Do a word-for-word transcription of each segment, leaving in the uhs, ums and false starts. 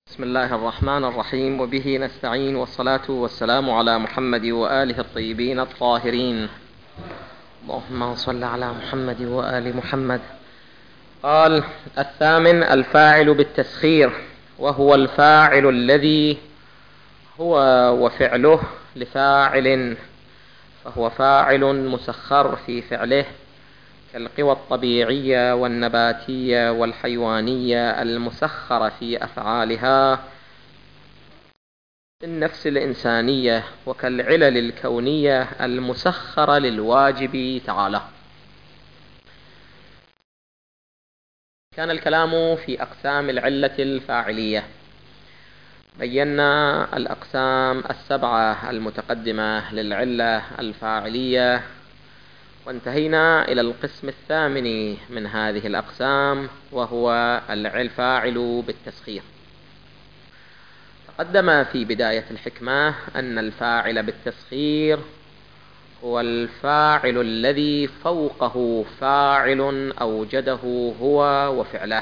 بسم الله الرحمن الرحيم، وبه نستعين، والصلاة والسلام على محمد وآله الطيبين الطاهرين. اللهم صل على محمد وآل محمد. قال: الثامن الفاعل بالتسخير، وهو الفاعل الذي هو وفعله لفاعل، فهو فاعل مسخر في فعله، كالقوى الطبيعية والنباتية والحيوانية المسخرة في أفعالها، النفس الإنسانية، وكالعلل الكونية المسخرة للواجب تعالى. كان الكلام في أقسام العلة الفاعلية، بينا الأقسام السبعة المتقدمة للعلة الفاعلية، وانتهينا إلى القسم الثامن من هذه الأقسام، وهو الفاعل بالتسخير. تقدم في بداية الحكمة أن الفاعل بالتسخير هو الفاعل الذي فوقه فاعل أوجده هو وفعله،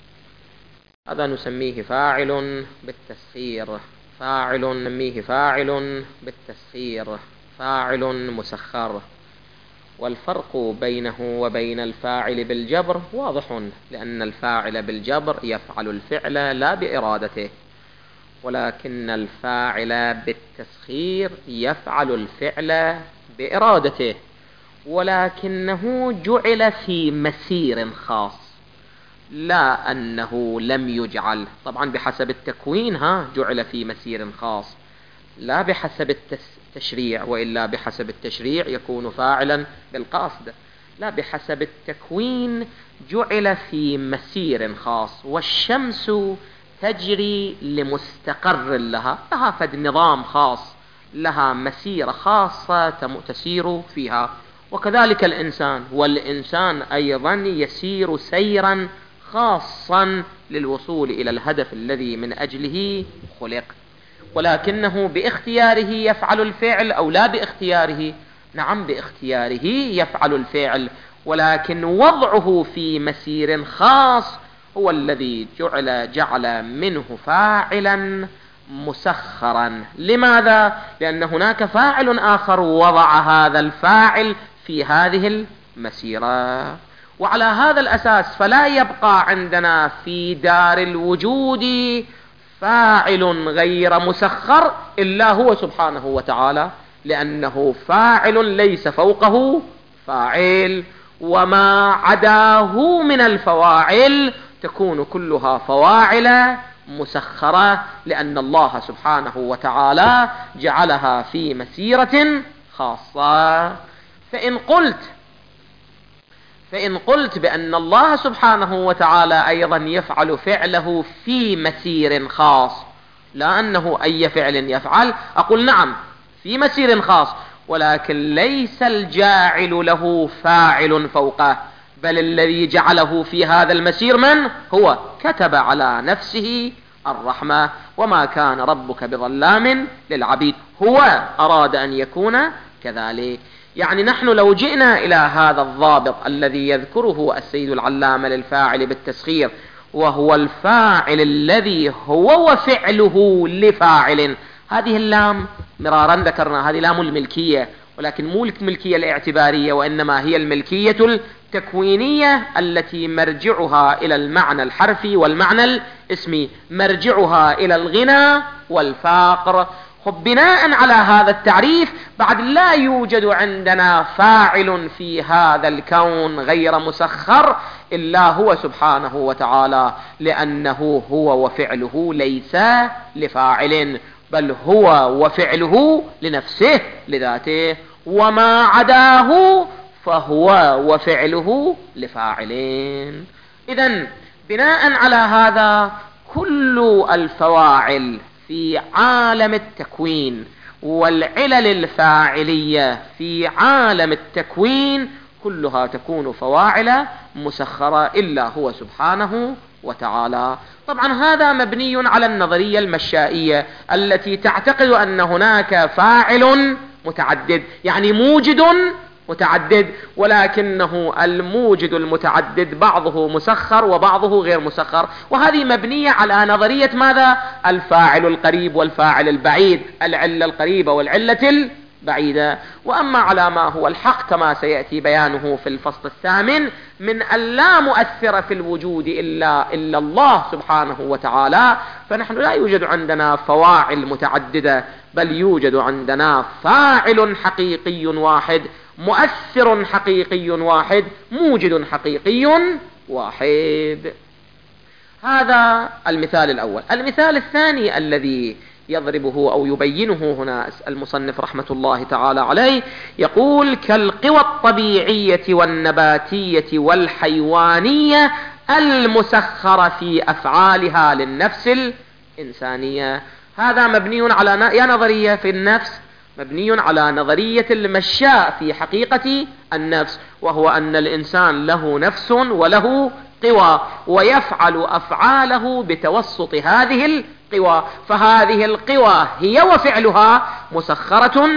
هذا نسميه فاعل بالتسخير. فاعل نسميه فاعل بالتسخير، فاعل مسخر. والفرق بينه وبين الفاعل بالجبر واضح، لأن الفاعل بالجبر يفعل الفعل لا بإرادته، ولكن الفاعل بالتسخير يفعل الفعل بإرادته، ولكنه جعل في مسير خاص، لا أنه لم يجعل. طبعا بحسب التكوين ها جعل في مسير خاص، لا بحسب التشريع، وإلا بحسب التشريع يكون فاعلا بالقصد. لا، بحسب التكوين جعل في مسير خاص، والشمس تجري لمستقر لها، لها فد نظام خاص، لها مسيرة خاصة تسير فيها. وكذلك الإنسان، والإنسان أيضا يسير سيرا خاصا للوصول إلى الهدف الذي من أجله خلق، ولكنه باختياره يفعل الفعل أو لا باختياره؟ نعم، باختياره يفعل الفعل، ولكن وضعه في مسير خاص هو الذي جعل, جعل منه فاعلا مسخرا. لماذا؟ لأن هناك فاعل آخر وضع هذا الفاعل في هذه المسيرة، وعلى هذا الأساس فلا يبقى عندنا في دار الوجود فاعل غير مسخر إلا هو سبحانه وتعالى، لأنه فاعل ليس فوقه فاعل، وما عداه من الفواعل تكون كلها فواعل مسخرة، لأن الله سبحانه وتعالى جعلها في مسيرة خاصة. فإن قلت فإن قلت بأن الله سبحانه وتعالى أيضا يفعل فعله في مسير خاص، لا أنه أي فعل يفعل، أقول نعم في مسير خاص، ولكن ليس الجاعل له فاعل فوقه، بل الذي جعله في هذا المسير من هو؟ كتب على نفسه الرحمة، وما كان ربك بظلام للعبيد، هو أراد أن يكون كذلك. يعني نحن لو جئنا إلى هذا الضابط الذي يذكره السيد العلامة للفاعل بالتسخير، وهو الفاعل الذي هو وفعله لفاعل، هذه اللام مرارا ذكرنا هذه لام الملكية، ولكن مو الملكية الاعتبارية، وإنما هي الملكية التكوينية التي مرجعها إلى المعنى الحرفي والمعنى الاسمي، مرجعها إلى الغنى والفقر. بناء على هذا التعريف بعد لا يوجد عندنا فاعل في هذا الكون غير مسخر إلا هو سبحانه وتعالى، لأنه هو وفعله ليس لفاعل، بل هو وفعله لنفسه لذاته، وما عداه فهو وفعله لفاعلين. إذن بناء على هذا كل الفواعل في عالم التكوين والعلل الفاعلية في عالم التكوين كلها تكون فواعل مسخرة إلا هو سبحانه وتعالى. طبعا هذا مبني على النظرية المشائية التي تعتقد أن هناك فاعل متعدد، يعني موجد متعدد، ولكنه الموجد المتعدد بعضه مسخر وبعضه غير مسخر، وهذه مبنية على نظرية ماذا؟ الفاعل القريب والفاعل البعيد، العلة القريبة والعلة البعيدة. وأما على ما هو الحق كما سيأتي بيانه في الفصل الثامن من أن لا مؤثر في الوجود إلا, إلا الله سبحانه وتعالى، فنحن لا يوجد عندنا فواعل متعددة، بل يوجد عندنا فاعل حقيقي واحد، مؤثر حقيقي واحد، موجد حقيقي واحد. هذا المثال الأول. المثال الثاني الذي يضربه أو يبينه هنا المصنف رحمة الله تعالى عليه، يقول: كالقوى الطبيعية والنباتية والحيوانية المسخرة في أفعالها للنفس الإنسانية. هذا مبني على يا نظرية في النفس، مبني على نظرية المشاء في حقيقة النفس، وهو أن الإنسان له نفس وله قوى، ويفعل أفعاله بتوسط هذه القوى، فهذه القوى هي وفعلها مسخرة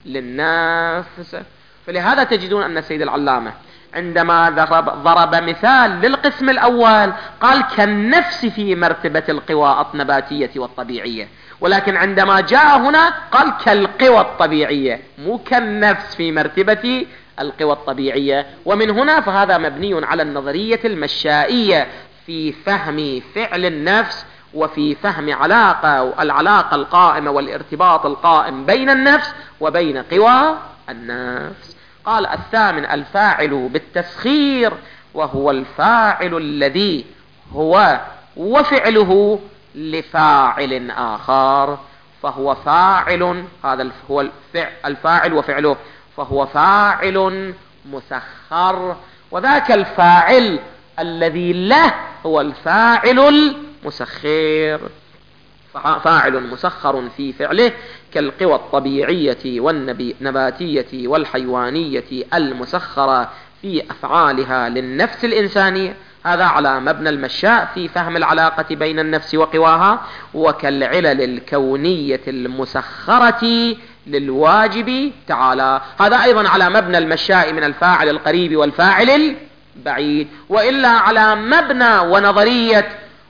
للنفس. فلهذا تجدون أن السيد العلامة عندما ضرب, ضرب مثال للقسم الأول قال كالنفس في مرتبة القوى النباتية والطبيعية، ولكن عندما جاء هنا قال كالقوى الطبيعية، مو كالنفس في مرتبة القوى الطبيعية. ومن هنا فهذا مبني على النظرية المشائية في فهم فعل النفس وفي فهم علاقة العلاقة القائمة والارتباط القائم بين النفس وبين قوى النفس. قال الثامن: الفاعل بالتسخير، وهو الفاعل الذي هو وفعله لفاعل آخر، فهو فاعل، هذا هو الفاعل وفعله، فهو فاعل مسخر، وذاك الفاعل الذي له هو الفاعل المسخر، فاعل مسخر في فعله كالقوى الطبيعية والنباتية والحيوانية المسخرة في أفعالها للنفس الإنسانية. هذا على مبنى المشاء في فهم العلاقة بين النفس وقواها، وكالعلل الكونية المسخرة للواجب تعالى. هذا أيضا على مبنى المشاء من الفاعل القريب والفاعل البعيد، وإلا على مبنى ونظرية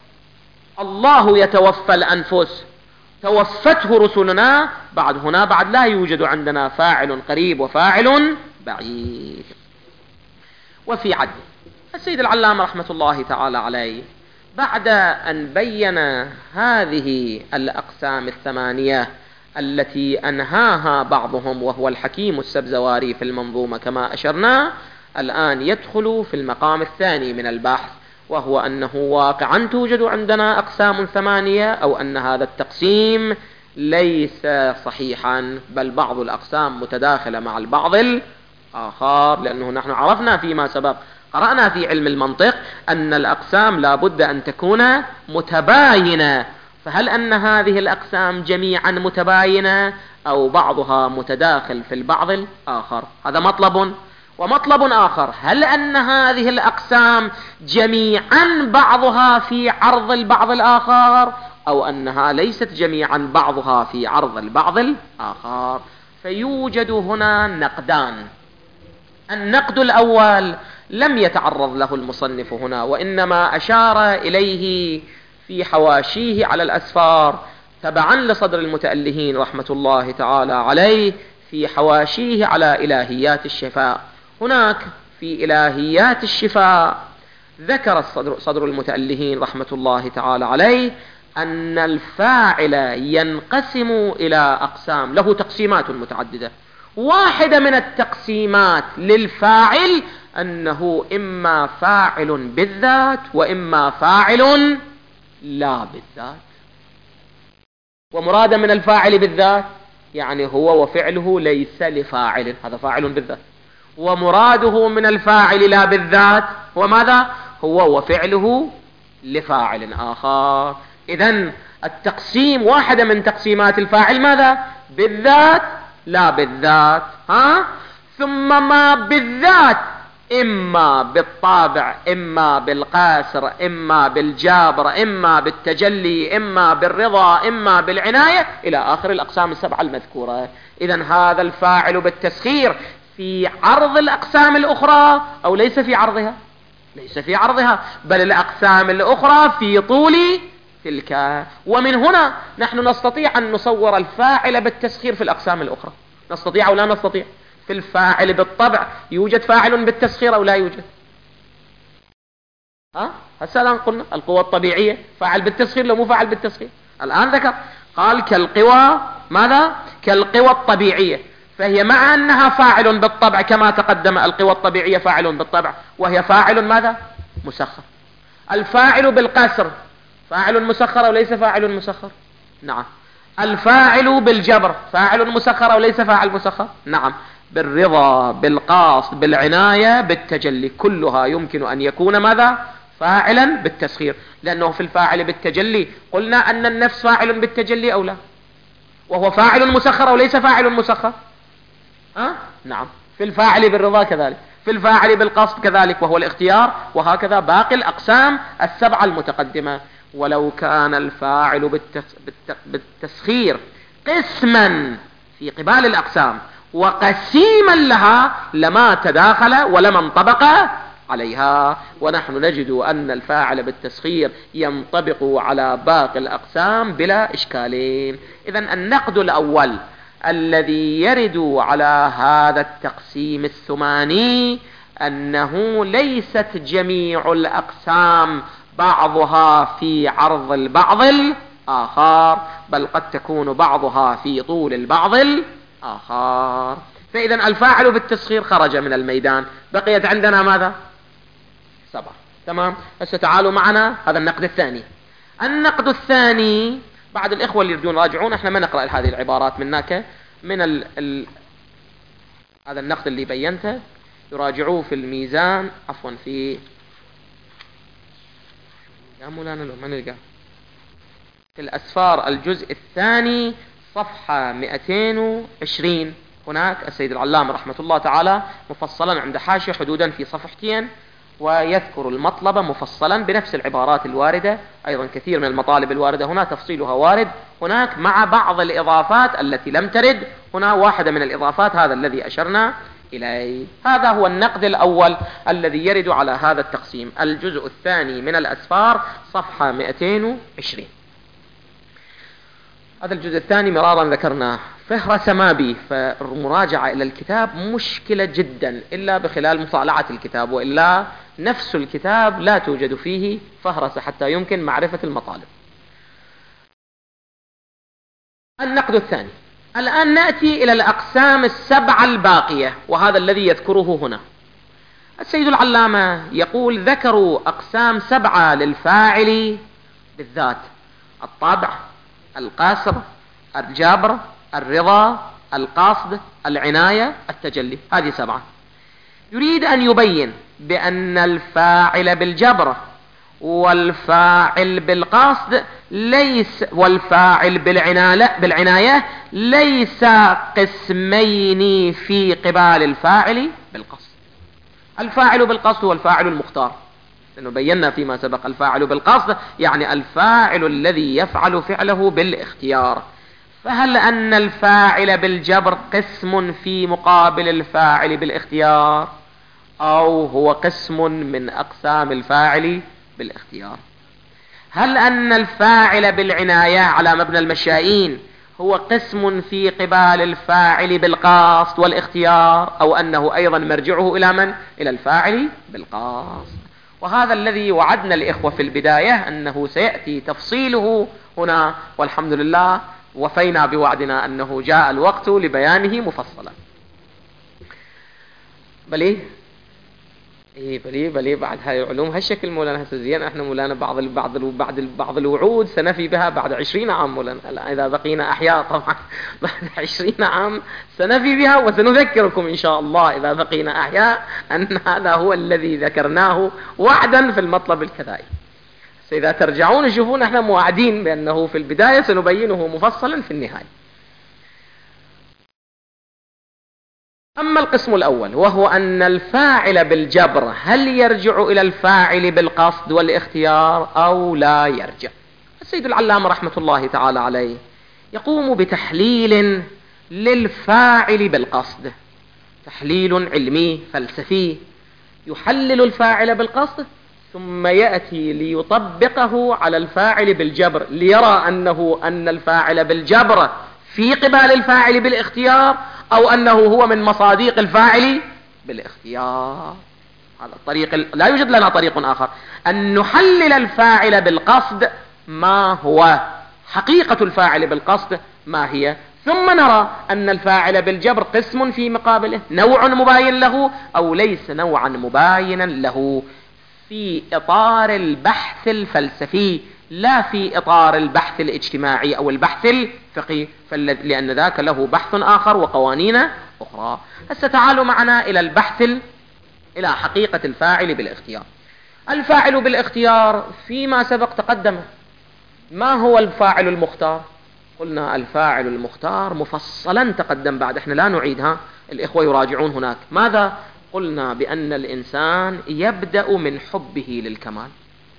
الله يتوفى الأنفس، توفته رسلنا، بعد هنا بعد لا يوجد عندنا فاعل قريب وفاعل بعيد. وفي عدل السيد العلامة رحمة الله تعالى عليه بعد أن بين هذه الأقسام الثمانية التي أنهاها بعضهم وهو الحكيم السبزواري في المنظومة كما أشرنا، الآن يدخل في المقام الثاني من البحث، وهو أنه واقعا توجد عندنا أقسام ثمانية، أو أن هذا التقسيم ليس صحيحا، بل بعض الأقسام متداخلة مع البعض الآخر، لأنه نحن عرفنا فيما سبق، قرأنا في علم المنطق أن الأقسام لا بد أن تكون متباينة، فهل أن هذه الأقسام جميعا متباينة أو بعضها متداخل في البعض الآخر؟ هذا مطلب. ومطلب آخر: هل أن هذه الأقسام جميعا بعضها في عرض البعض الآخر، أو أنها ليست جميعا بعضها في عرض البعض الآخر؟ فيوجد هنا نقدان. النقد الأول لم يتعرض له المصنف هنا، وإنما أشار إليه في حواشيه على الأسفار تبعا لصدر المتألهين رحمة الله تعالى عليه في حواشيه على إلهيات الشفاء. هناك في إلهيات الشفاء ذكر الصدر صدر المتألهين رحمة الله تعالى عليه أن الفاعل ينقسم إلى أقسام، له تقسيمات متعددة. واحدة من التقسيمات للفاعل أنه إما فاعل بالذات وإما فاعل لا بالذات. ومرادا من الفاعل بالذات يعني هو وفعله ليس لفاعل، هذا فاعل بالذات. ومراده من الفاعل لا بالذات هو ماذا؟ هو وفعله لفاعل آخر. إذن التقسيم واحدة من تقسيمات الفاعل ماذا؟ بالذات لا بالذات. ها؟ ثم ما بالذات إما بالطابع، إما بالقاسر، إما بالجابر، إما بالتجلي، إما بالرضا، إما بالعناية، إلى آخر الأقسام السبعة المذكورة. إذن هذا الفاعل بالتسخير في عرض الأقسام الأخرى أو ليس في عرضها؟ ليس في عرضها، بل الأقسام الأخرى في طول تلك. ومن هنا نحن نستطيع أن نصور الفاعل بالتسخير في الأقسام الأخرى. نستطيع أو لا نستطيع؟ في الفاعل بالطبع يوجد فاعل بالتسخير أو لا يوجد؟ ها هسه الآن قلنا القوى الطبيعية فاعل بالتسخير لو مو فاعل بالتسخير. الآن ذكر قال كالقوى ماذا؟ كالقوى الطبيعية، فهي مع أنها فاعل بالطبع كما تقدم، القوى الطبيعية فاعل بالطبع وهي فاعل ماذا؟ مسخر. الفاعل بالقسر فاعل مسخر أو ليس فاعل مسخر؟ نعم. الفاعل بالجبر فاعل مسخر أو ليس فاعل مسخر؟ نعم. بالرضا، بالقاصد، بالعناية، بالتجلي، كلها يمكن أن يكون ماذا؟ فاعلا بالتسخير، لأنه في الفاعل بالتجلي قلنا أن النفس فاعل بالتجلي أو لا، وهو فاعل مسخر أو ليس فاعل مسخر؟ أه؟ نعم. في الفاعل بالرضا كذلك، في الفاعل بالقصد كذلك وهو الاختيار، وهكذا باقي الأقسام السبعة المتقدمة. ولو كان الفاعل بالتس... بالت... بالتسخير قسما في قبال الأقسام وقسيما لها لما تداخل ولما انطبق عليها، ونحن نجد أن الفاعل بالتسخير ينطبق على باقي الأقسام بلا إشكالين. إذن النقد الأول الذي يرد على هذا التقسيم الثماني أنه ليست جميع الأقسام بعضها في عرض البعض الآخر، بل قد تكون بعضها في طول البعض الآخر. فإذا الفاعل بالتسخير خرج من الميدان، بقيت عندنا ماذا؟ سبعة. تمام. هسه تعالوا معنا هذا النقد الثاني. النقد الثاني بعد الإخوة اللي يريدون راجعون، احنا ما نقرأ هذه العبارات منك من ال... ال... هذا النقد اللي بينته يراجعوه في الميزان، عفوا في يا مولانا لو ما نلقى في الأسفار الجزء الثاني صفحة مئتين وعشرين. هناك السيد العلامة رحمة الله تعالى مفصلا عند حاشية حدودا في صفحتين، ويذكر المطلب مفصلا بنفس العبارات الواردة. أيضا كثير من المطالب الواردة هنا تفصيلها وارد هناك مع بعض الإضافات التي لم ترد هنا. واحدة من الإضافات هذا الذي أشرنا إليه. هذا هو النقد الأول الذي يرد على هذا التقسيم، الجزء الثاني من الأسفار صفحة مئتين وعشرين. هذا الجزء الثاني مرارا ذكرناه، فهرس ما به، فالمراجعة إلى الكتاب مشكلة جدا إلا بخلال مطالعة الكتاب، وإلا نفس الكتاب لا توجد فيه فهرس حتى يمكن معرفة المطالب. النقد الثاني. الآن نأتي إلى الأقسام السبعة الباقية، وهذا الذي يذكره هنا السيد العلامة. يقول ذكروا أقسام سبعة للفاعل بالذات: الطبع، القصر، الجبر، الرضا، القصد، العناية، التجلي. هذه سبعة. يريد أن يبين بأن الفاعل بالجبر والفاعل بالقصد ليس والفاعل بالعناية ليس قسمين في قبال الفاعل بالقصد. الفاعل بالقصد هو الفاعل المختار، لأنه بينا فيما سبق الفاعل بالقصد يعني الفاعل الذي يفعل فعله بالاختيار. فهل أن الفاعل بالجبر قسم في مقابل الفاعل بالاختيار، أو هو قسم من أقسام الفاعل بالاختيار؟ هل أن الفاعل بالعناية على مبنى المشائين هو قسم في قبال الفاعل بالقصد والاختيار، أو أنه أيضا مرجعه إلى من؟ إلى الفاعل بالقصد؟ وهذا الذي وعدنا الإخوة في البداية أنه سيأتي تفصيله هنا، والحمد لله وفينا بوعدنا أنه جاء الوقت لبيانه مفصلا. بلي إيه بلي بلي بعد هاي العلوم هالشكل مولانا هسه زين. احنا مولانا بعض ال بعض ال بعض ال بعض الوعود سنفي بها بعد عشرين عام مولانا، إذا بقينا أحياء طبعا بعد عشرين عام سنفي بها، وسنذكركم إن شاء الله إذا بقينا أحياء أن هذا هو الذي ذكرناه وعدا في المطلب الكذائي. إذا ترجعون تشوفون احنا موعدين بأنه في البداية سنبينه مفصلا في النهاية. أما القسم الأول وهو أن الفاعل بالجبر هل يرجع إلى الفاعل بالقصد والاختيار أو لا يرجع؟ السيد العلامة رحمة الله تعالى عليه يقوم بتحليل للفاعل بالقصد، تحليل علمي فلسفي، يحلل الفاعل بالقصد ثم يأتي ليطبقه على الفاعل بالجبر، ليرى أنه أن الفاعل بالجبر في قبال الفاعل بالاختيار، أو أنه هو من مصاديق الفاعل بالاختيار. هذا الطريق، لا يوجد لنا طريق آخر أن نحلل الفاعل بالقصد ما هو، حقيقة الفاعل بالقصد ما هي، ثم نرى أن الفاعل بالجبر قسم في مقابله، نوع مباين له أو ليس نوعا مباينا له، في إطار البحث الفلسفي لا في إطار البحث الاجتماعي أو البحث الفقهي، لأن ذاك له بحث آخر وقوانين أخرى. هسه تعالوا معنا إلى البحث إلى حقيقة الفاعل بالاختيار. الفاعل بالاختيار فيما سبق تقدم. ما هو الفاعل المختار؟ قلنا الفاعل المختار مفصلا تقدم بعد، احنا لا نعيدها، الإخوة يراجعون هناك. ماذا قلنا؟ بأن الإنسان يبدأ من حبه للكمال،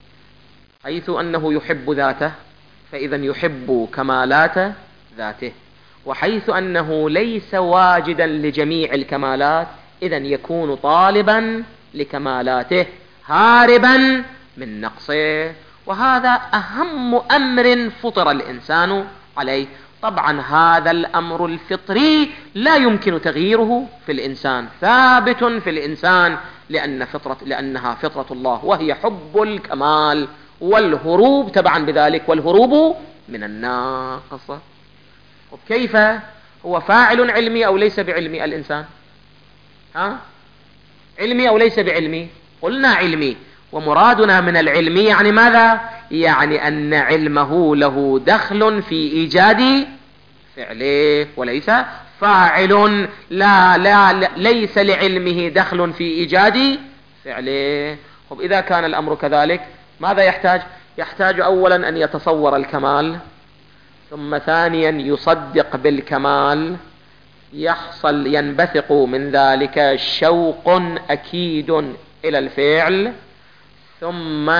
حيث أنه يحب ذاته فإذا يحب كمالات ذاته، وحيث أنه ليس واجدا لجميع الكمالات إذا يكون طالبا لكمالاته هاربا من نقصه. وهذا أهم أمر فطر الإنسان عليه. طبعا هذا الأمر الفطري لا يمكن تغييره في الإنسان، ثابت في الإنسان، لأن فطرة لأنها فطرة الله، وهي حب الكمال والهروب تبعا بذلك، والهروب من الناقص. وكيف هو فاعل علمي أو ليس بعلمي الإنسان؟ ها؟ علمي أو ليس بعلمي؟ قلنا علمي، ومرادنا من العلمي يعني ماذا؟ يعني أن علمه له دخل في إيجاد فعله، وليس فاعل لا لا ليس لعلمه دخل في إيجاد فعله. طب إذا كان الأمر كذلك ماذا يحتاج؟ يحتاج أولا أن يتصور الكمال، ثم ثانيا يصدق بالكمال، يحصل ينبثق من ذلك شوق أكيد إلى الفعل، ثم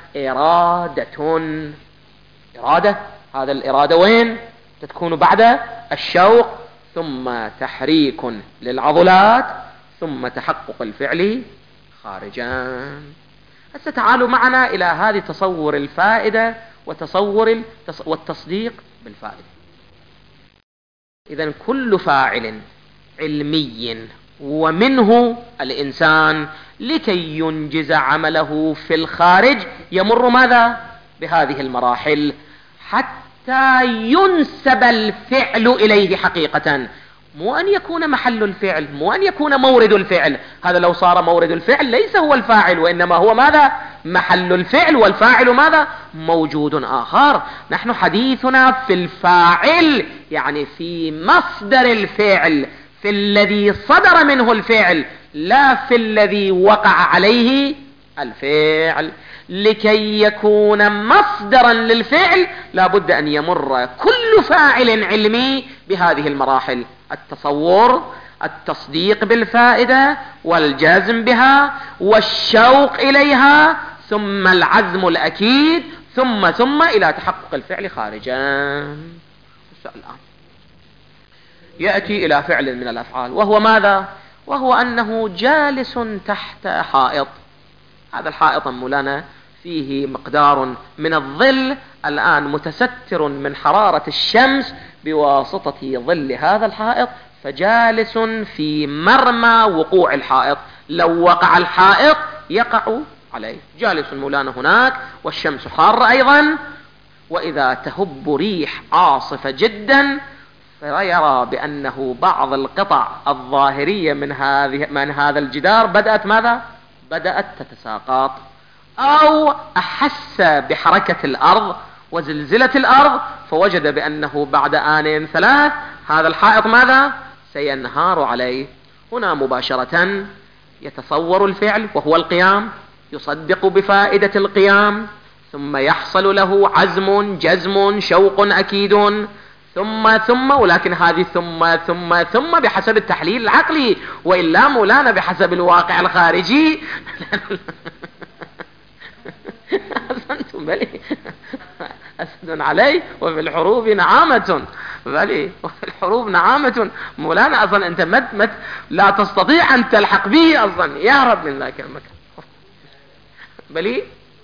إرادة إرادة هذا الإرادة وين تكون؟ بعد الشوق، ثم تحريك للعضلات، ثم تحقق الفعل خارجا. هسه تعالوا معنا إلى هذه تصور الفائدة وتصور والتصديق بالفائدة. إذن كل فاعل علمي ومنه الإنسان لكي ينجز عمله في الخارج يمر ماذا؟ بهذه المراحل حتى ينسب الفعل إليه حقيقة، مو أن يكون محل الفعل، مو أن يكون مورد الفعل. هذا لو صار مورد الفعل ليس هو الفاعل، وإنما هو ماذا؟ محل الفعل، والفاعل ماذا؟ موجود آخر. نحن حديثنا في الفاعل، يعني في مصدر الفعل، في الذي صدر منه الفعل، لا في الذي وقع عليه الفعل. لكي يكون مصدرا للفعل لا بد أن يمر كل فاعل علمي بهذه المراحل: التصور، التصديق بالفائدة، والجزم بها، والشوق إليها، ثم العزم الأكيد، ثم ثم إلى تحقق الفعل خارجا. الآن يأتي إلى فعل من الأفعال، وهو ماذا؟ وهو أنه جالس تحت حائط. هذا الحائط مولانا فيه مقدار من الظل الآن متستر من حرارة الشمس بواسطة ظل هذا الحائط، فجالس في مرمى وقوع الحائط، لو وقع الحائط يقع عليه. جالس مولانا هناك والشمس حارة أيضا، وإذا تهب ريح عاصفة جدا فيرى بأنه بعض القطع الظاهرية من هذه من هذا الجدار بدأت ماذا؟ بدأت تتساقط، أو أحس بحركة الأرض وزلزلة الأرض فوجد بأنه بعد آنين ثلاث هذا الحائط ماذا؟ سينهار عليه. هنا مباشرة يتصور الفعل وهو القيام، يصدق بفائدة القيام، ثم يحصل له عزم، جزم، شوق أكيد، ثم ثم ولكن هذه ثم ثم ثم بحسب التحليل العقلي، وإلا مولانا بحسب الواقع الخارجي. أحسنتم بلي أسد علي وفي الحروب نعامة. بلي الحروب نعامة مولانا، أصلا أنت مت مت لا تستطيع أن تلحق به أصلا، يهرب من ذاك المكان. بلي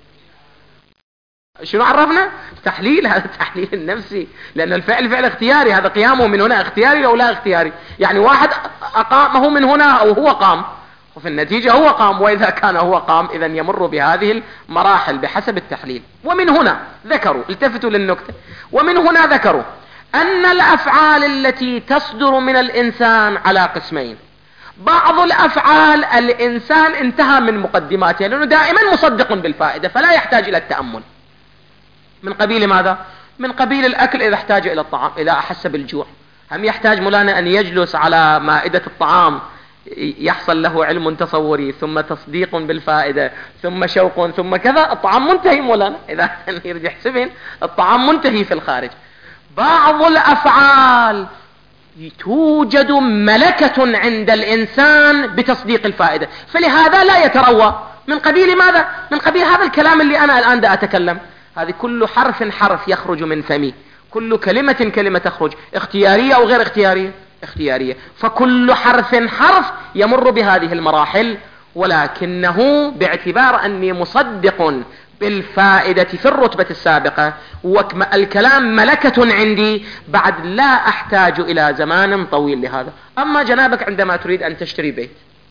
شنو عرفنا؟ تحليل، هذا التحليل النفسي، لأن الفعل فعل اختياري، هذا قيامه من هنا اختياري أو لا اختياري، يعني واحد أقامه من هنا أو هو قام، وفي النتيجة هو قام، وإذا كان هو قام إذا يمر بهذه المراحل بحسب التحليل. ومن هنا ذكروا، التفتوا للنكتة، ومن هنا ذكروا أن الأفعال التي تصدر من الإنسان على قسمين. بعض الأفعال الإنسان انتهى من مقدماتها لأنه دائما مصدق بالفائدة فلا يحتاج إلى التأمل. من قبيل ماذا؟ من قبيل الأكل، إذا احتاج إلى الطعام، إذا أحس بالجوع، هم يحتاج مولانا أن يجلس على مائدة الطعام يحصل له علم تصوري ثم تصديق بالفائدة ثم شوق ثم كذا، الطعام منتهي مولانا، إذا يرجع حسبين الطعام منتهي في الخارج. بعض الأفعال توجد ملكة عند الإنسان بتصديق الفائدة، فلهذا لا يتروى. من قبيل ماذا؟ من قبيل هذا الكلام اللي أنا الآن دا أتكلم، هذه كل حرف حرف يخرج من فمي، كل كلمة كلمة تخرج، اختيارية أو غير اختيارية؟ اختيارية. فكل حرف حرف يمر بهذه المراحل، ولكنه باعتبار أني مصدق بالفائدة في الرتبة السابقة والكلام ملكة عندي، بعد لا أحتاج إلى زمان طويل لهذا. أما جنابك عندما تريد أن تشتري بيت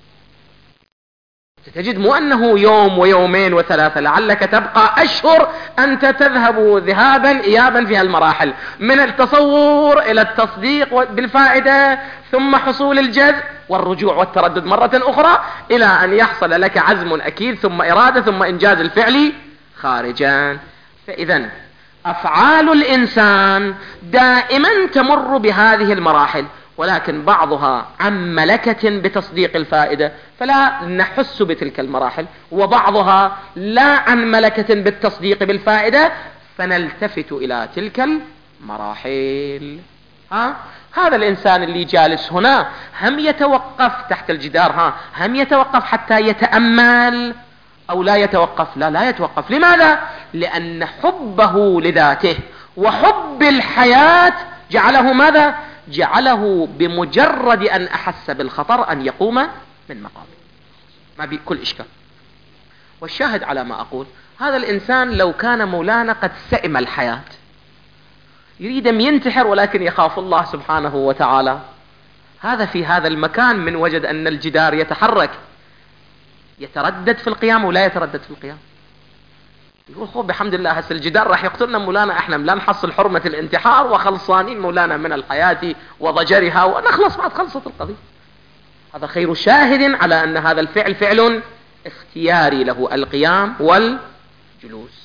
تجد مو أنه يوم ويومين وثلاثة، لعلك تبقى أشهر أنت تذهب ذهابا إيابا في المراحل، من التصور إلى التصديق بالفائدة ثم حصول الجذب والرجوع والتردد مرة أخرى إلى أن يحصل لك عزم أكيد ثم إرادة ثم إنجاز الفعل خارجا. فإذا أفعال الإنسان دائما تمر بهذه المراحل، ولكن بعضها عن ملكة بتصديق الفائدة فلا نحس بتلك المراحل، وبعضها لا عن ملكة بالتصديق بالفائدة فنلتفت إلى تلك المراحل. ها؟ هذا الإنسان اللي جالس هنا هم يتوقف تحت الجدار، ها هم يتوقف حتى يتأمل أو لا يتوقف؟ لا لا يتوقف. لماذا؟ لأن حبه لذاته وحب الحياة جعله ماذا؟ جعله بمجرد أن أحس بالخطر أن يقوم من مقامه، ما بكل إشكال. والشاهد على ما أقول، هذا الإنسان لو كان مولانا قد سئم الحياة يريد أن ينتحر ولكن يخاف الله سبحانه وتعالى، هذا في هذا المكان من وجد أن الجدار يتحرك يتردد في القيام ولا يتردد في القيام، يقول خب بحمد الله هسه الجدار راح يقتلنا مولانا، احنا لا نحصل حرمة الانتحار وخلصانين مولانا من الحياة وضجرها ونخلص بعد خلصت القضية. هذا خير شاهد على أن هذا الفعل فعل اختياري له القيام والجلوس.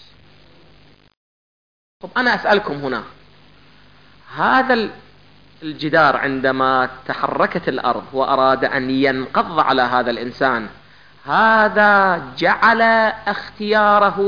طب أنا أسألكم هنا، هذا الجدار عندما تحركت الأرض وأراد أن ينقض على هذا الإنسان، هذا جعل اختياره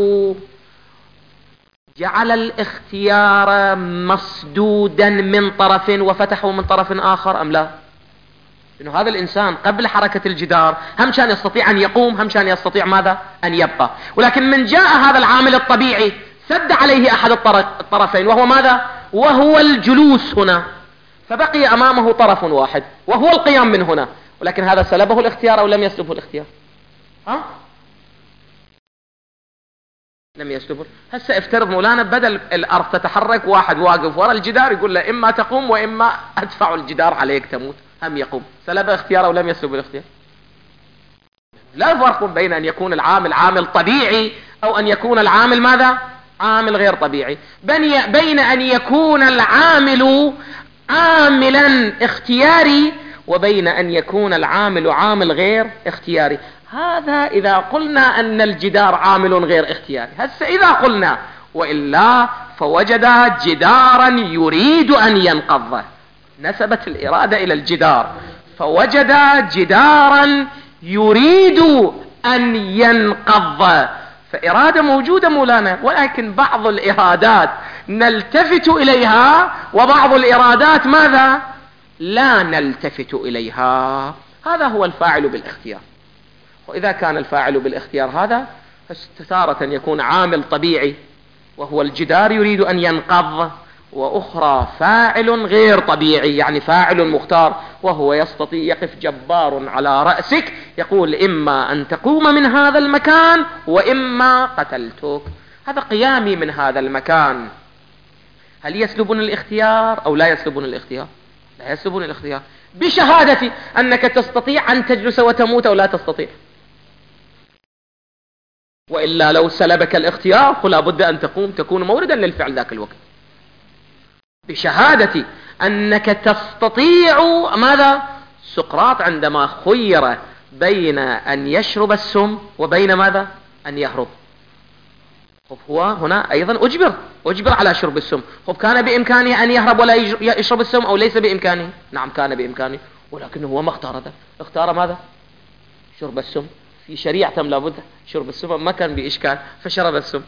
جعل الاختيار مسدودا من طرف وفتحه من طرف آخر أم لا؟ إنه هذا الإنسان قبل حركة الجدار هم كان يستطيع أن يقوم، هم كان يستطيع ماذا؟ أن يبقى، ولكن من جاء هذا العامل الطبيعي سد عليه أحد الطرفين وهو ماذا؟ وهو الجلوس هنا، فبقي أمامه طرف واحد وهو القيام من هنا، ولكن هذا سلبه الاختيار أو لم يسلبه الاختيار؟ ها؟ لم يسلبه. هسه افترض مولانا بدل الأرض تتحرك واحد واقف وراء الجدار يقول له إما تقوم وإما أدفع الجدار عليك تموت، هم يقوم، سلب اختيار أو لم يسلب الاختيار؟ لا فرق بين أن يكون العامل عامل طبيعي أو أن يكون العامل ماذا؟ عامل غير طبيعي. بين أن يكون العامل عاملا اختياري وبين أن يكون العامل عامل غير اختياري. هذا إذا قلنا أن الجدار عامل غير اختياري. هسه إذا قلنا وإلا فوجد جدارا يريد أن ينقض، نسبت الإرادة إلى الجدار، فوجد جدارا يريد أن ينقض، فإرادة موجودة مولانا، ولكن بعض الإرادات نلتفت إليها وبعض الإرادات ماذا؟ لا نلتفت إليها. هذا هو الفاعل بالاختيار. وإذا كان الفاعل بالاختيار هذا فتارة يكون عامل طبيعي وهو الجدار يريد أن ينقض، وأخرى فاعل غير طبيعي، يعني فاعل مختار، وهو يستطيع يقف جبار على رأسك يقول إما أن تقوم من هذا المكان وإما قتلتك. هذا قيامي من هذا المكان. هل يسلبون الاختيار أو لا يسلبون الاختيار؟ لا يسلبون الاختيار، بشهادة أنك تستطيع أن تجلس وتموت أو لا تستطيع. وإلا لو سلبك الاختيار فلا بد أن تقوم، تكون موردا للفعل ذاك الوقت، بشهادة أنك تستطيع. ماذا؟ سقراط عندما خير بين أن يشرب السم وبين ماذا؟ أن يهرب. خب هو هنا أيضا أجبر أجبر على شرب السم. خب كان بإمكانه أن يهرب ولا يشرب السم أو ليس بإمكانه؟ نعم كان بإمكانه، ولكنه هو ما اختار ذا، اختار ماذا؟ شرب السم. في شريعة لابد شرب السم، ما كان بإشكال فشرب السم.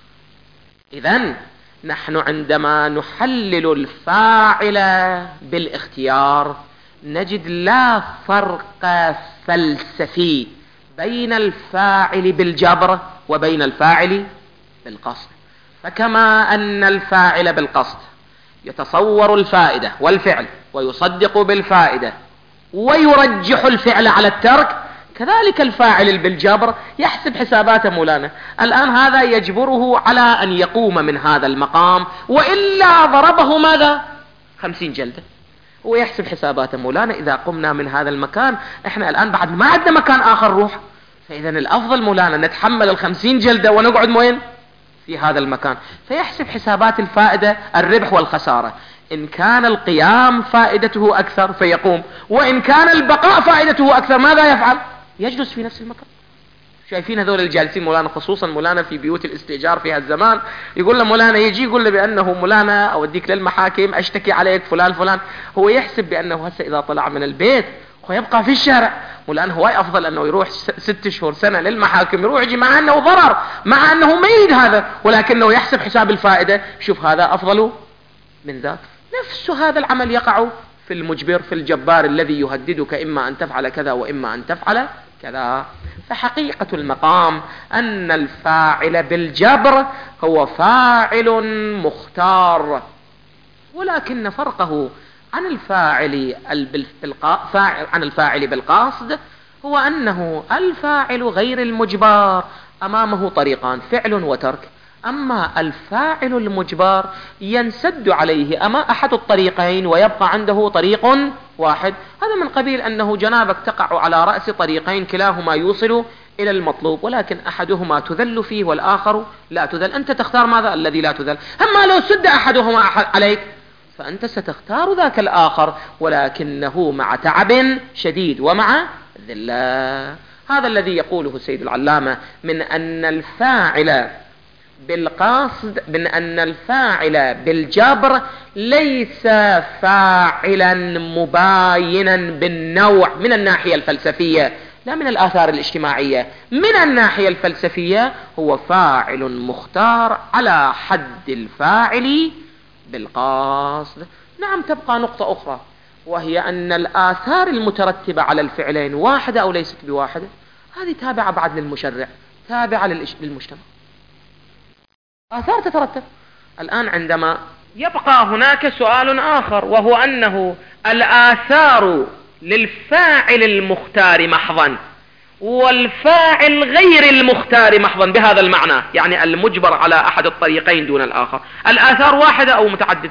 إذن نحن عندما نحلل الفاعل بالاختيار نجد لا فرق فلسفي بين الفاعل بالجبر وبين الفاعل بالقصد. فكما أن الفاعل بالقصد يتصور الفائدة والفعل ويصدق بالفائدة ويرجح الفعل على الترك، كذلك الفاعل بالجبر يحسب حسابات مولانا. الآن هذا يجبره على أن يقوم من هذا المقام، وإلا ضربه ماذا؟ خمسين جلدة. هو يحسب حسابات مولانا، إذا قمنا من هذا المكان إحنا الآن بعد ما عندنا مكان آخر روح، فإذا الأفضل مولانا نتحمل الخمسين جلدة ونقعد وين؟ في هذا المكان. فيحسب حسابات الفائدة، الربح والخسارة. إن كان القيام فائدته أكثر فيقوم، وإن كان البقاء فائدته أكثر ماذا يفعل؟ يجلس في نفس المكان. شايفين هذول الجالسين مولانا، خصوصا مولانا في بيوت الاستئجار في هالزمان، يقول له مولانا، يجي يقول له بأنه مولانا أوديك للمحاكم أشتكي عليك فلان فلان. هو يحسب بأنه هسه إذا طلع من البيت ويبقى في الشارع، مولانا هو أفضل أنه يروح ست شهور سنة للمحاكم، يروح يجي، مع أنه ضرر، مع أنه ما يريد هذا، ولكنه يحسب حساب الفائدة. شوف هذا أفضل من ذاك. نفس هذا العمل يقع في المجبر، في الجبار الذي يهددك إما أن تفعل كذا وإما أن تفعل كذا. فحقيقة المقام أن الفاعل بالجبر هو فاعل مختار، ولكن فرقه عن الفاعل عن الفاعل بالقاصد هو أنه الفاعل غير المجبر أمامه طريقان، فعل وترك. أما الفاعل المجبر ينسد عليه أما أحد الطريقين ويبقى عنده طريق واحد. هذا من قبيل أنه جنابك تقع على رأس طريقين كلاهما يوصل إلى المطلوب، ولكن أحدهما تذل فيه والآخر لا تذل. أنت تختار ماذا؟ الذي لا تذل. أما لو سد أحدهما عليك فأنت ستختار ذاك الآخر، ولكنه مع تعب شديد ومع ذلة. هذا الذي يقوله سيد العلامة من أن الفاعل بالقاصد، من أن الفاعل بالجبر ليس فاعلا مباينا بالنوع من الناحية الفلسفية، لا من الآثار الاجتماعية. من الناحية الفلسفية هو فاعل مختار على حد الفاعل بالقاصد. نعم، تبقى نقطة أخرى، وهي أن الآثار المترتبة على الفعلين واحدة أو ليست بواحدة. هذه تابعة بعد للمشرع، تابعة للمجتمع، آثار تترتب. الآن عندما يبقى هناك سؤال آخر، وهو أنه الآثار للفاعل المختار محضا والفاعل غير المختار محضا، بهذا المعنى يعني المجبر على أحد الطريقين دون الآخر، الآثار واحدة أو متعدد.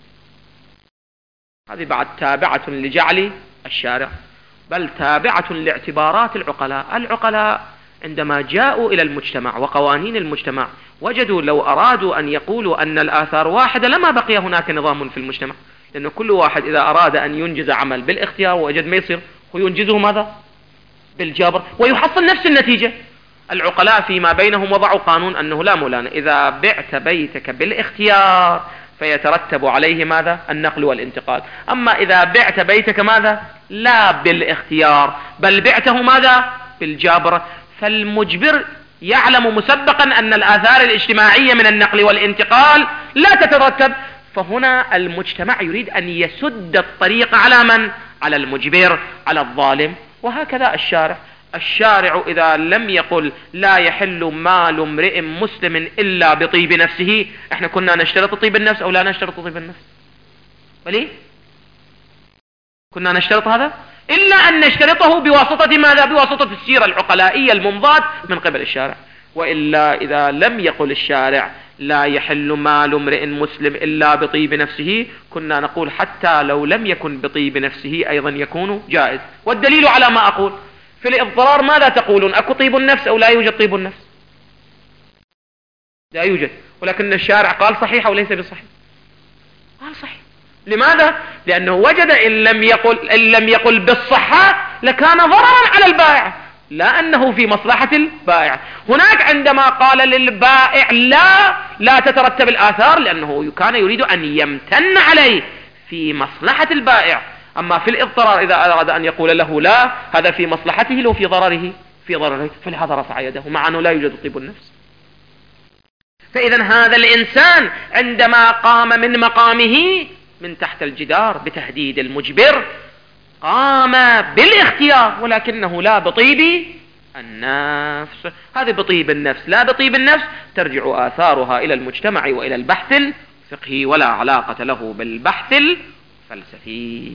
هذه بعد تابعة لجعل الشارع، بل تابعة لاعتبارات العقلاء. العقلاء عندما جاءوا إلى المجتمع وقوانين المجتمع وجدوا لو أرادوا أن يقولوا أن الآثار واحدة لما بقي هناك نظام في المجتمع، لأنه كل واحد إذا أراد أن ينجز عمل بالاختيار وجد ما يصير وينجزه ماذا؟ بالجبر، ويحصل نفس النتيجة. العقلاء فيما بينهم وضعوا قانون أنه لا مولانا، إذا بعت بيتك بالاختيار فيترتب عليه ماذا؟ النقل والانتقال. أما إذا بعت بيتك ماذا؟ لا بالاختيار بل بعته ماذا؟ بالجبر. فالمجبر يعلم مسبقا أن الآثار الاجتماعية من النقل والانتقال لا تترتب، فهنا المجتمع يريد أن يسد الطريق على من؟ على المجبر، على الظالم. وهكذا الشارع الشارع إذا لم يقل لا يحل مال امرئ مسلم إلا بطيب نفسه، احنا كنا نشترط طيب النفس أو لا نشترط طيب النفس؟ بلي كنا نشترط هذا، إلا أن نشترطه بواسطة ماذا؟ بواسطة السيرة العقلائية الممضاة من قبل الشارع. وإلا إذا لم يقل الشارع لا يحل مال امرئ مسلم إلا بطيب نفسه، كنا نقول حتى لو لم يكن بطيب نفسه أيضا يكون جائز. والدليل على ما أقول في الاضطرار ماذا تقولون؟ أكو طيب النفس أو لا يوجد طيب النفس؟ لا يوجد، ولكن الشارع قال صحيح أو ليس بصحيح؟ قال صحيح. لماذا؟ لأنه وجد إن لم يقل, إن لم يقل بالصحة لكان ضررا على البائع، لا أنه في مصلحة البائع. هناك عندما قال للبائع لا لا تترتب الآثار، لأنه كان يريد أن يمتن عليه في مصلحة البائع. أما في الاضطرار إذا أراد أن يقول له لا، هذا في مصلحته لو في ضرره في ضرره فلهذا رفع يده، مع أنه لا يوجد طيب النفس. فإذا هذا الإنسان عندما قام من مقامه من تحت الجدار بتهديد المجبر قام بالاختيار، ولكنه لا بطيب النفس. هذه بطيب النفس لا بطيب النفس ترجع آثارها إلى المجتمع وإلى البحث الفقهي، ولا علاقة له بالبحث الفلسفي.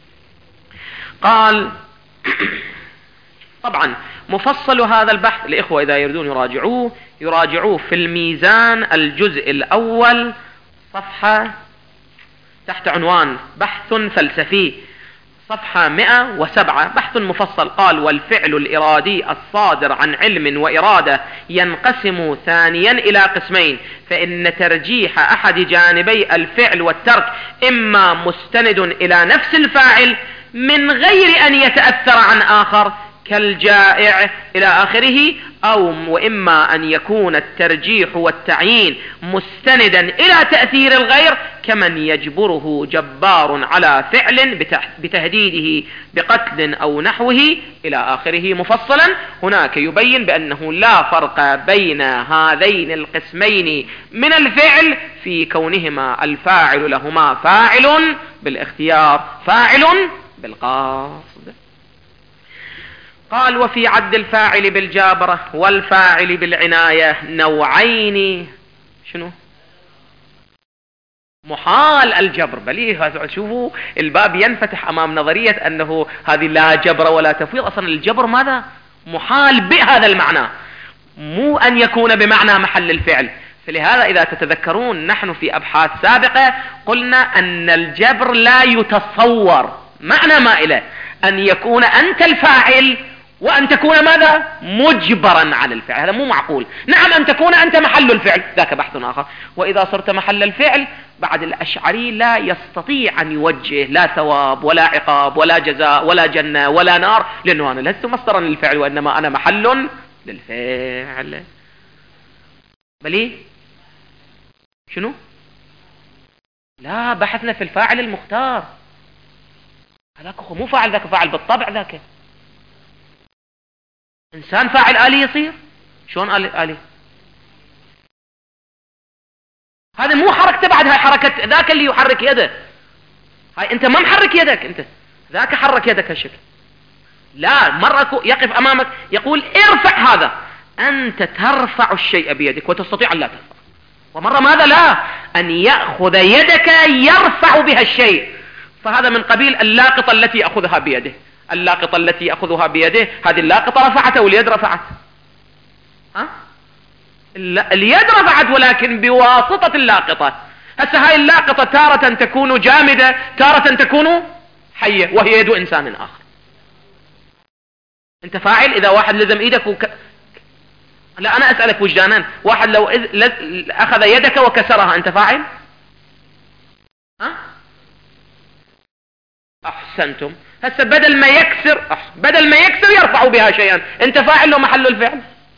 قال طبعا مفصل هذا البحث الإخوة إذا يريدون يراجعوه يراجعوه في الميزان الجزء الأول صفحة تحت عنوان بحث فلسفي، صفحة مئة وسبعة، بحث مفصل. قال والفعل الإرادي الصادر عن علم وإرادة ينقسم ثانيا إلى قسمين، فإن ترجيح أحد جانبي الفعل والترك إما مستند إلى نفس الفاعل من غير أن يتأثر عن آخر كالجائع إلى آخره، أو وإما أن يكون الترجيح والتعيين مستندا إلى تأثير الغير كمن يجبره جبار على فعل بتهديده بقتل أو نحوه إلى آخره مفصلا. هناك يبين بأنه لا فرق بين هذين القسمين من الفعل في كونهما الفاعل لهما فاعل بالاختيار فاعل بالقصد. قال وفي عد الفاعل بالجابرة والفاعل بالعناية نوعين. شنو؟ محال الجبر. بليه شوفوا الباب ينفتح أمام نظرية أنه هذه لا جبر ولا تفويض. أصلا الجبر ماذا؟ محال بهذا المعنى، مو أن يكون بمعنى محل الفعل. فلهذا إذا تتذكرون نحن في أبحاث سابقة قلنا أن الجبر لا يتصور معنى ما إله أن يكون أنت الفاعل وأن تكون ماذا؟ مجبرا على الفعل، هذا مو معقول. نعم أن تكون أنت محل الفعل، ذاك بحث آخر. وإذا صرت محل الفعل بعد الأشعري لا يستطيع أن يوجه لا ثواب ولا عقاب ولا جزاء ولا جنة ولا نار، لأنه أنا لست مصدرا للفعل وإنما أنا محل للفعل. بلي شنو؟ لا بحثنا في الفاعل المختار، هذاك مو فاعل، ذاك فاعل بالطبع. ذاك إنسان فاعل آلي يصير شلون آلي؟ آلي هذا مو حركته بعد، هاي حركة ذاك اللي يحرك يده. هاي أنت ما محرك يدك، أنت ذاك حرك يدك هالشكل. لا مرة يقف أمامك يقول ارفع هذا، أنت ترفع الشيء بيدك وتستطيع أن لا ترفع. ومرة ماذا؟ لا أن يأخذ يدك يرفع بها الشيء. فهذا من قبيل اللاقطة التي يأخذها بيده. اللاقطة التي يأخذها بيده هذه اللاقطة رفعت أو اليد رفعت؟ ها؟ اليد رفعت ولكن بواسطة اللاقطة. هسه هاي اللاقطة تارة تكون جامدة تارة تكون حية وهي يد إنسان آخر. أنت فاعل إذا واحد لزم إيدك وك... لا أنا أسألك وجدانا، واحد لو أخذ يدك وكسرها أنت فاعل؟ ها؟ أحسنتم. هسه بدل ما يكسر بدل ما يكسر يرفع بها شيئا، أنت فاعل له محل الفعل؟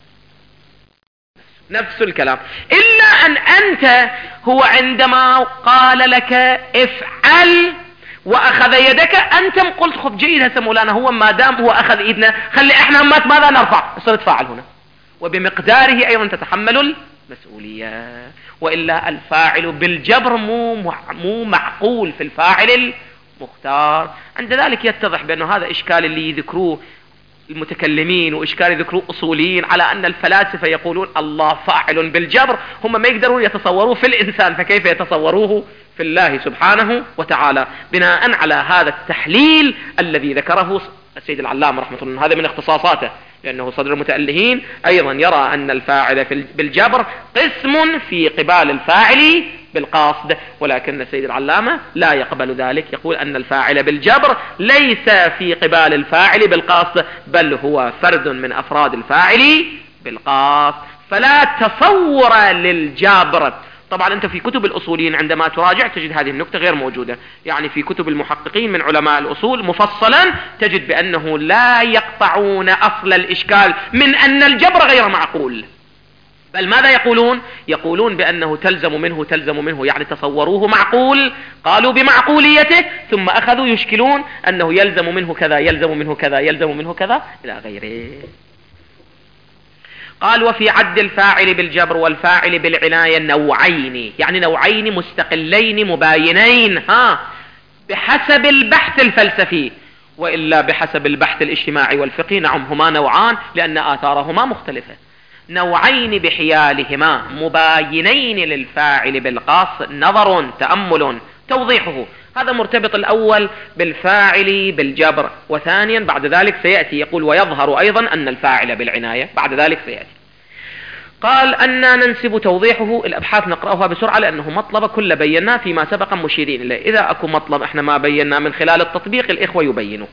نفس الكلام. إلا أن أنت هو عندما قال لك افعل وأخذ يدك أنت قلت خب جيد هسه مولانا، هو ما دام هو أخذ إيدنا خلي إحنا همات ماذا نرفع، صرت فاعل هنا وبمقداره أيضا تتحمل المسؤولية. وإلا الفاعل بالجبر مو مو معقول في الفاعل المختار. عند ذلك يتضح بأنه هذا إشكال اللي يذكروه المتكلمين وإشكال ذكر أصوليين على أن الفلاسفة يقولون الله فاعل بالجبر، هم ما يقدرون يتصوروه في الإنسان، فكيف يتصوروه في الله سبحانه وتعالى؟ بناء على هذا التحليل الذي ذكره السيد العلامة رحمة الله، هذا من اختصاصاته، لأنه صدر المتألهين أيضا يرى أن الفاعل بالجبر قسم في قبال الفاعل بالقاصد، ولكن السيد العلامة لا يقبل ذلك، يقول أن الفاعل بالجبر ليس في قبال الفاعل بالقاصد، بل هو فرد من أفراد الفاعل بالقاصد، فلا تصور للجبر. طبعا أنت في كتب الأصوليين عندما تراجع تجد هذه النكتة غير موجودة، يعني في كتب المحققين من علماء الأصول مفصلا تجد بأنه لا يقطعون أصل الإشكال من أن الجبر غير معقول، بل ماذا يقولون؟ يقولون بأنه تلزم منه تلزم منه، يعني تصوروه معقول، قالوا بمعقوليته، ثم أخذوا يشكلون أنه يلزم منه كذا يلزم منه كذا يلزم منه كذا إلى غيره. قال وفي عد الفاعل بالجبر والفاعل بالعناية نوعين، يعني نوعين مستقلين مباينين، ها بحسب البحث الفلسفي، وإلا بحسب البحث الاجتماعي والفقهي نعم هما نوعان لأن آثارهما مختلفة، نوعين بحيالهما مباينين للفاعل بالقاص، نظر تأمل توضيحه. هذا مرتبط الأول بالفاعل بالجبر، وثانيا بعد ذلك سيأتي يقول ويظهر أيضا أن الفاعل بالعناية، بعد ذلك سيأتي. قال أن ننسب توضيحه، الأبحاث نقرأها بسرعة لأنه مطلب كل بينا فيما سبق مشيرين إليه، إذا أكو مطلب إحنا ما بينا من خلال التطبيق الإخوة يبينوا.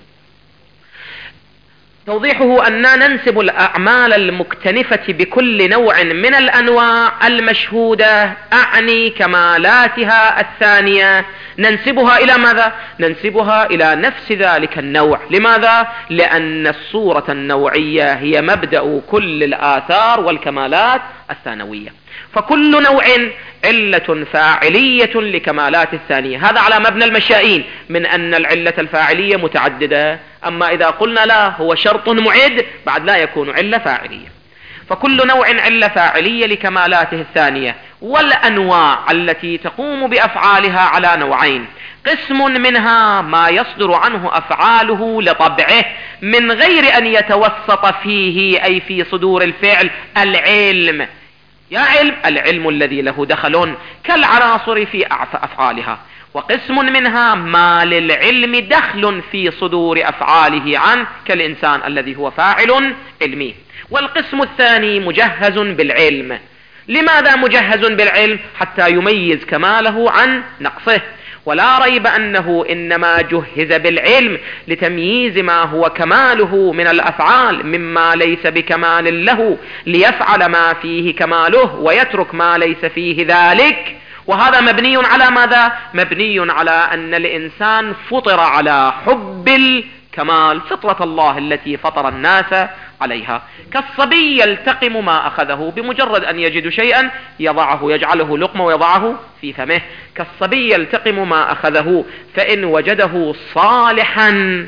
توضيحه أن ننسب الأعمال المكتنفة بكل نوع من الأنواع المشهودة، أعني كمالاتها الثانية، ننسبها إلى ماذا؟ ننسبها إلى نفس ذلك النوع. لماذا؟ لأن الصورة النوعية هي مبدأ كل الآثار والكمالات الثانوية، فكل نوع علة فاعلية لكمالات الثانية، هذا على مبنى المشائين من أن العلة الفاعلية متعددة، أما إذا قلنا لا هو شرط معد بعد لا يكون علة فاعلية، فكل نوع علة فاعلية لكمالاته الثانية. والأنواع التي تقوم بأفعالها على نوعين، قسم منها ما يصدر عنه أفعاله لطبعه من غير أن يتوسط فيه، أي في صدور الفعل العلم، يا علم العلم الذي له دخل كالعناصر في أفعالها، وقسم منها ما للعلم دخل في صدور أفعاله عنه كالإنسان الذي هو فاعل علمي. والقسم الثاني مجهز بالعلم. لماذا مجهز بالعلم؟ حتى يميز كماله عن نقصه، ولا ريب أنه إنما جهز بالعلم لتمييز ما هو كماله من الأفعال مما ليس بكمال له، ليفعل ما فيه كماله ويترك ما ليس فيه ذلك. وهذا مبني على ماذا؟ مبني على أن الإنسان فطر على حب الكمال، فطرة الله التي فطر الناس عليها، كالصبي يلتقم ما أخذه، بمجرد أن يجد شيئا يضعه، يجعله لقمة ويضعه في فمه، كالصبي يلتقم ما أخذه، فإن وجده صالحا،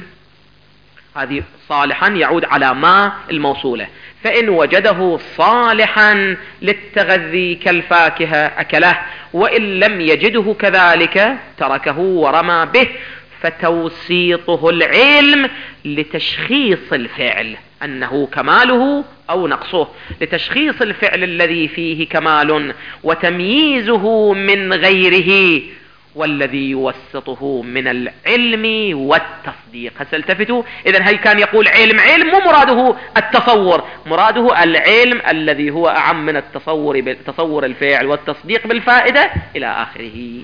هذه صالحا يعود على ما الموصولة، فإن وجده صالحا للتغذي كالفاكهة أكله، وإن لم يجده كذلك تركه ورمى به. فتوسيطه العلم لتشخيص الفعل أنه كماله أو نقصه، لتشخيص الفعل الذي فيه كمال وتمييزه من غيره، والذي يوسطه من العلم والتصديق. هسه التفتوا، إذن هل كان يقول علم علم مو مراده التصور، مراده العلم الذي هو أعم من التصور بتصور الفعل والتصديق بالفائدة إلى آخره.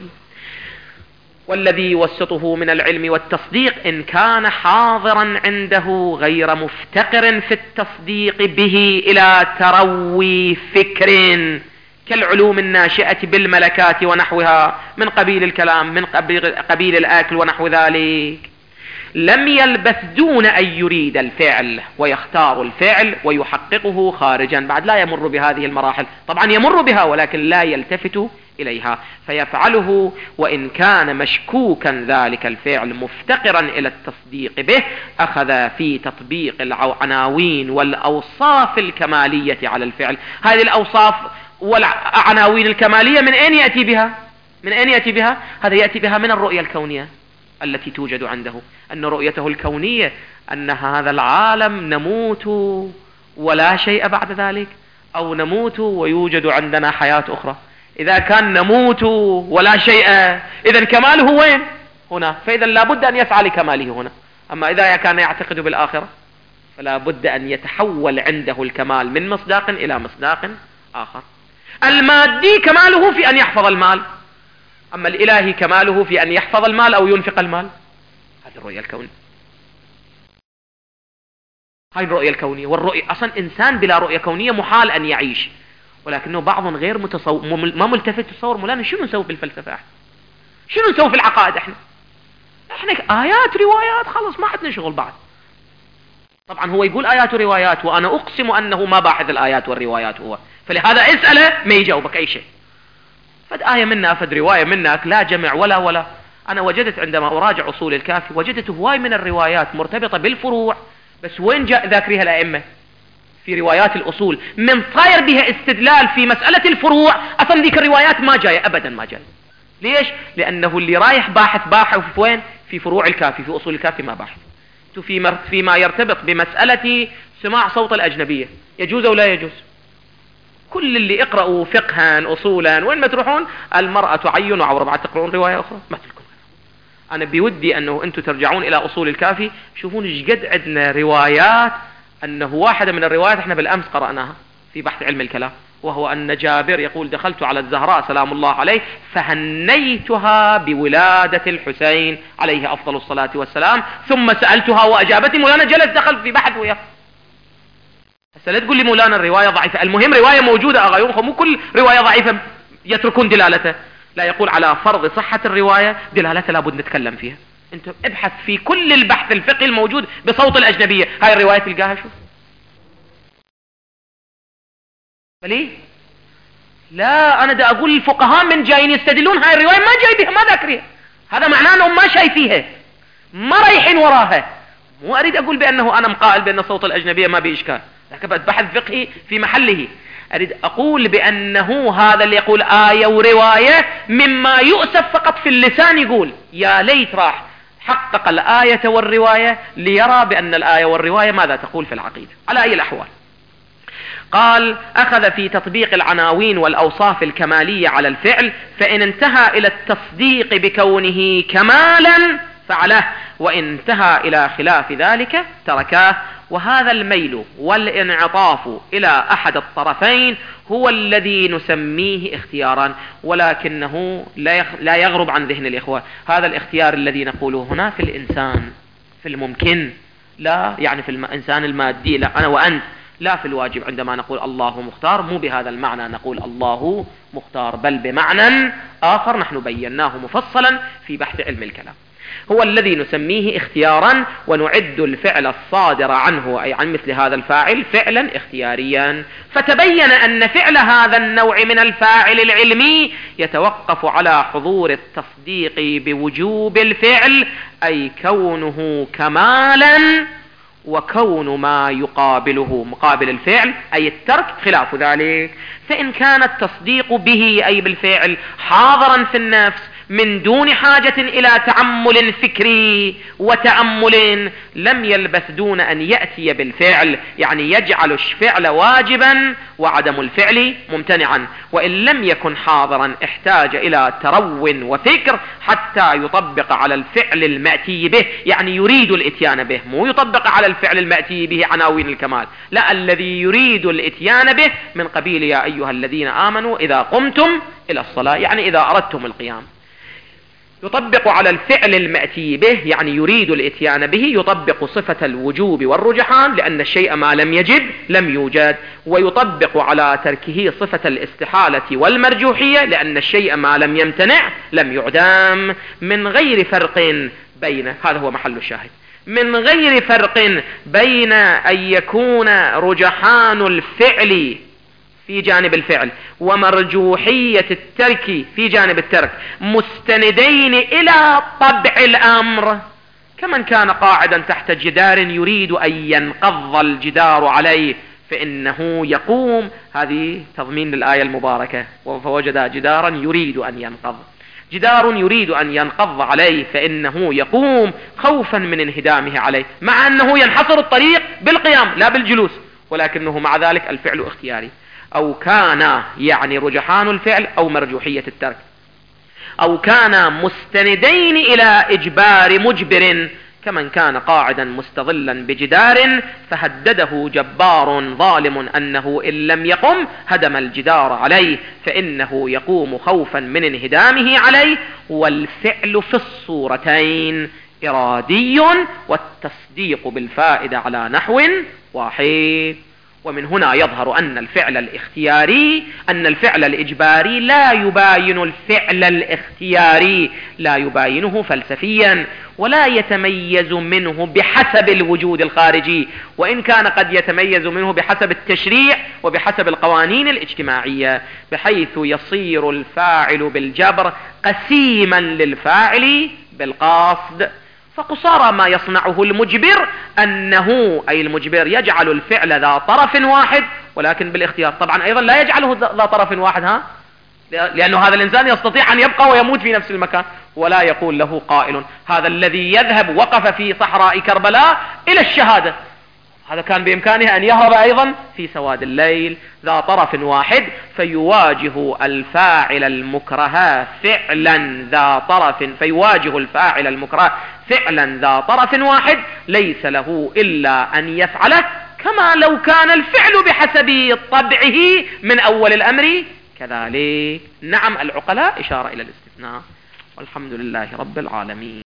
والذي يوسطه من العلم والتصديق إن كان حاضرا عنده غير مفتقر في التصديق به إلى تروي فكر كالعلوم الناشئة بالملكات ونحوها من قبيل الكلام، من قبيل الآكل ونحو ذلك، لم يلبث دون أن يريد الفعل ويختار الفعل ويحققه خارجا، بعد لا يمر بهذه المراحل، طبعا يمر بها ولكن لا يلتفت إليها، فيفعله وإن كان مشكوكا ذلك الفعل مفتقرا إلى التصديق به، أخذ في تطبيق العناوين والأوصاف الكمالية على الفعل. هذه الأوصاف والعناوين الكمالية من أين يأتي بها؟ من أين يأتي بها؟ هذا يأتي بها من الرؤية الكونية، التي توجد عنده، أن رؤيته الكونية أن هذا العالم نموت ولا شيء بعد ذلك، أو نموت ويوجد عندنا حياة أخرى. إذا كان نموت ولا شيء إذن كماله وين؟ هنا. فإذا لابد أن يسعى لكماله هنا. أما إذا كان يعتقد بالآخرة فلا بد أن يتحول عنده الكمال من مصداق إلى مصداق آخر. المادي كماله في أن يحفظ المال، أما الإلهي كماله في أن يحفظ المال أو ينفق المال. هذه الرؤية الكونية، هاي الرؤية الكونية. والرؤية أصلا إنسان بلا رؤية كونية محال أن يعيش، ولكنه بعض غير متصور، ما ملتفت تصور مولانا شنو نسوي في الفلسفة احنا؟ شنو نسوي في العقائد احنا؟ احنا آيات روايات خلص ما عندنا شغل بعد. طبعا هو يقول آيات وروايات، وأنا أقسم أنه ما باحث الآيات والروايات هو، فلهذا اسأله ما يجاوبك أي شيء. فد آية منا فد رواية منك لا جمع ولا ولا. أنا وجدت عندما أراجع أصول الكافي وجدت هواي من الروايات مرتبطة بالفروع، بس وين جاء ذاكريها الأئمة؟ في روايات الأصول من صاير بها استدلال في مسألة الفروع، أصلا ذيك الروايات ما جاية أبدا، ما جاية. ليش؟ لأنه اللي رايح باحث باحث في وين؟ في فروع الكافي، في أصول الكافي ما باحث. في فيما يرتبط بمسألة سماع صوت الأجنبية يجوز أو لا يجوز؟ كل اللي اقرأوا فقها أصولا وين ما تروحون المرأة تعين وعورة، بعد تقرؤون رواية أخرى ما تلكم. أنا بودي أنه أنتم ترجعون إلى أصول الكافي شوفون إيش قد عندنا روايات، أنه واحدة من الروايات احنا بالأمس قرأناها في بحث علم الكلام، وهو أن جابر يقول دخلت على الزهراء سلام الله عليه فهنيتها بولادة الحسين عليه أفضل الصلاة والسلام، ثم سألتها وأجابتني. مولانا جلس دخل في بحث وياه. هسه لا تقول لي مولانا الرواية ضعيفة، المهم رواية موجودة أغايرهم، مو كل رواية ضعيفة يتركون دلالته. لا، يقول على فرض صحة الرواية دلالته لابد نتكلم فيها. انت ابحث في كل البحث الفقهي الموجود بصوت الأجنبية، هاي الرواية تلقاها شوف. فليه؟ لا، أنا دا أقول الفقهاء من جايين يستدلون هاي الرواية ما جاي بها، ما ذاكريها، هذا معناه أنهم ما شايفيها، ما رايحين وراها. مو أريد أقول بأنه أنا مقائل بأن صوت الأجنبية ما بإشكال، لكن بحث فقهي في محله. أريد أقول بأنه هذا اللي يقول آية ورواية مما يؤسف فقط في اللسان، يقول يا ليت راح حقق الآية والرواية ليرى بأن الآية والرواية ماذا تقول في العقيدة. على أي الأحوال قال أخذ في تطبيق العناوين والأوصاف الكمالية على الفعل، فإن انتهى إلى التصديق بكونه كمالا فعله، وإن انتهى إلى خلاف ذلك تركاه. وهذا الميل والانعطاف إلى أحد الطرفين هو الذي نسميه اختيارا، ولكنه لا يغرب عن ذهن الإخوة. هذا الاختيار الذي نقوله هنا في الإنسان، في الممكن، لا يعني في الإنسان المادي، لا أنا وأنت، لا في الواجب. عندما نقول الله مختار مو بهذا المعنى نقول الله مختار، بل بمعنى آخر نحن بيناه مفصلا في بحث علم الكلام. هو الذي نسميه اختيارا، ونعد الفعل الصادر عنه أي عن مثل هذا الفاعل فعلا اختياريا. فتبين أن فعل هذا النوع من الفاعل العلمي يتوقف على حضور التصديق بوجوب الفعل، أي كونه كمالا، وكون ما يقابله مقابل الفعل أي الترك خلاف ذلك. فإن كان التصديق به أي بالفعل حاضرا في النفس من دون حاجة إلى تعمل فكري وتأمل لم يلبث دون أن يأتي بالفعل، يعني يجعل الفعل واجبا وعدم الفعل ممتنعا. وإن لم يكن حاضرا احتاج إلى ترو وفكر حتى يطبق على الفعل المأتي به، يعني يريد الاتيان به، مو يطبق على الفعل المأتي به عناوين الكمال، لا، الذي يريد الاتيان به من قبيل يا أيها الذين آمنوا إذا قمتم إلى الصلاة، يعني إذا أردتم القيام. يطبق على الفعل المأتي به يعني يريد الاتيان به، يطبق صفة الوجوب والرجحان لأن الشيء ما لم يجب لم يوجد، ويطبق على تركه صفة الاستحالة والمرجوحية لأن الشيء ما لم يمتنع لم يعدم، من غير فرق بين، هذا هو محل الشاهد، من غير فرق بين أن يكون رجحان الفعل في جانب الفعل ومرجوحية الترك في جانب الترك مستندين إلى طبع الأمر، كمن كان قاعدا تحت جدار يريد أن ينقض الجدار عليه فإنه يقوم. هذه تضمين للآية المباركة، فوجد جدارا يريد أن ينقض. جدار يريد أن ينقض عليه فإنه يقوم خوفا من انهدامه عليه، مع أنه ينحصر الطريق بالقيام لا بالجلوس، ولكنه مع ذلك الفعل اختياري. أو كان يعني رجحان الفعل أو مرجوحية الترك، أو كان مستندين إلى إجبار مجبر، كمن كان قاعدا مستظلا بجدار فهدده جبار ظالم أنه إن لم يقم هدم الجدار عليه، فإنه يقوم خوفا من انهدامه عليه. والفعل في الصورتين إرادي والتصديق بالفائدة على نحو واحد. ومن هنا يظهر أن الفعل الاختياري أن الفعل الإجباري لا يباين الفعل الاختياري، لا يباينه فلسفيا، ولا يتميز منه بحسب الوجود الخارجي، وإن كان قد يتميز منه بحسب التشريع وبحسب القوانين الاجتماعية، بحيث يصير الفاعل بالجبر قسيما للفاعل بالقصد. فقصارى ما يصنعه المجبر أنه أي المجبر يجعل الفعل ذا طرف واحد ولكن بالاختيار، طبعا أيضا لا يجعله ذا طرف واحد، ها، لأنه هذا الإنسان يستطيع أن يبقى ويموت في نفس المكان، ولا يقول له قائل هذا الذي يذهب وقف في صحراء كربلاء إلى الشهادة، هذا كان بإمكانه أن يهرب أيضا في سواد الليل، ذا طرف واحد، فيواجه الفاعل المكره فعلا ذا طرف فيواجه الفاعل المكره فعلا ذا طرف واحد ليس له إلا أن يفعله، كما لو كان الفعل بحسب طبعه من أول الأمر كذلك. نعم، العقلاء إشارة إلى الاستثناء، والحمد لله رب العالمين.